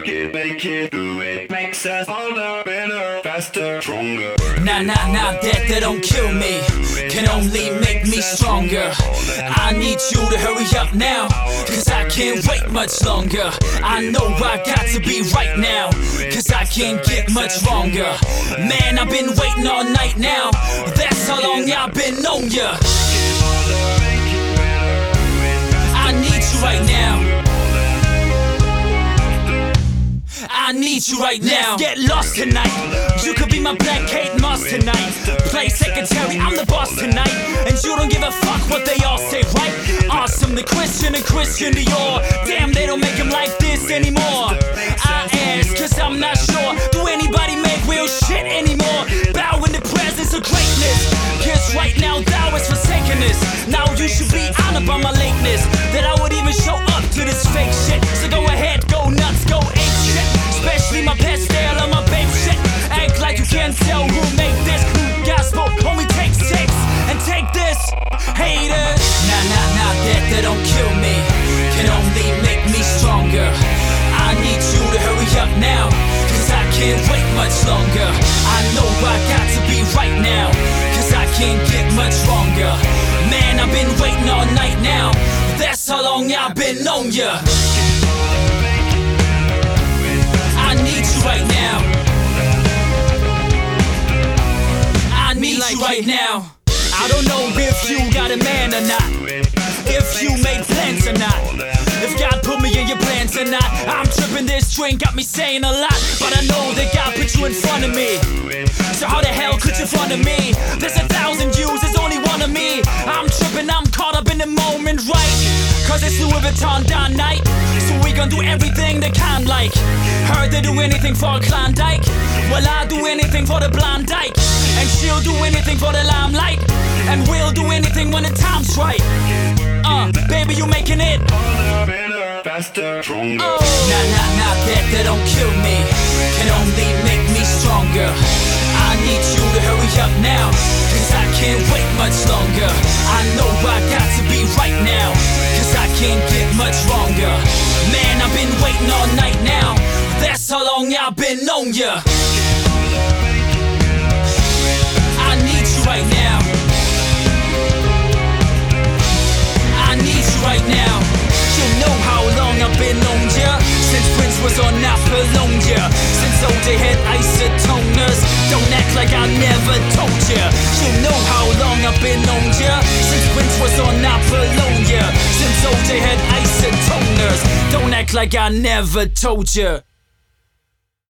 make it, do it. Makes us harder, better, faster, stronger. Nah, that don't kill me, can only make me stronger. I need you to hurry up now, cause I can't wait much longer. I know I got to be right now, cause I can't get much longer. Man, I've been waiting all night now, that's how long I've been on ya. I need you right now, I need you right now. Let's get lost tonight, you could be my Black Kate Moss tonight. Play secretary, I'm the boss tonight, and you don't give a fuck what they all say, right? Awesome, the Christian and Christian Dior. Damn, they don't make him like this anymore. I ask, cause I'm not sure, do anybody make real shit anymore? Bow in the presence of greatness, cause right now thou is forsaken this. Now you should be honored by my lateness, that I would even show up to this fake shit. So go ahead, go nuts, go ape shit. Especially my pet style on my babe shit. Act like you can't tell who made this. Who gospel, homie, take 6 and take this, haters. Nah, that don't kill me, can only make me stronger. I need you to hurry up now, cause I can't wait much longer. I know I got to be right now, cause I can't get much longer. Man, I've been waiting all night now, that's how long I've been on ya. I need you right now, I need you right now. I don't know if you got a man or not, if you made plans or not, if God put me in your plans or not. I'm tripping, this drink got me saying a lot, but I know that God put you in front of me. So how the hell could you front of me? There's 1,000 views, there's only one of me. I'm tripping, I'm caught up in the moment, right? Cause it's Louis Vuitton down night, so we gon' do everything they can like. Heard they do anything for a Klondike, well I'll do anything for the blonde dyke, and she'll do anything for the limelight, and we'll do anything when the time's right. Baby, you making it Harder, better, faster, stronger. Oh. Nah, that don't kill me, can only make me stronger. I need you to hurry up now, cause I can't wait much longer. I know I got to be right now, cause I can't get much longer. Man, I've been waiting all night now, that's how long I've been on ya. I need you right now, I need you right now. You know how long I've been on ya, since Prince was on Apollonia, since OJ had isotoners. Don't act like I never told ya. You know how long I've been on ya, since Prince was on Apollonia, since OJ had isotoners. Don't act like I never told ya.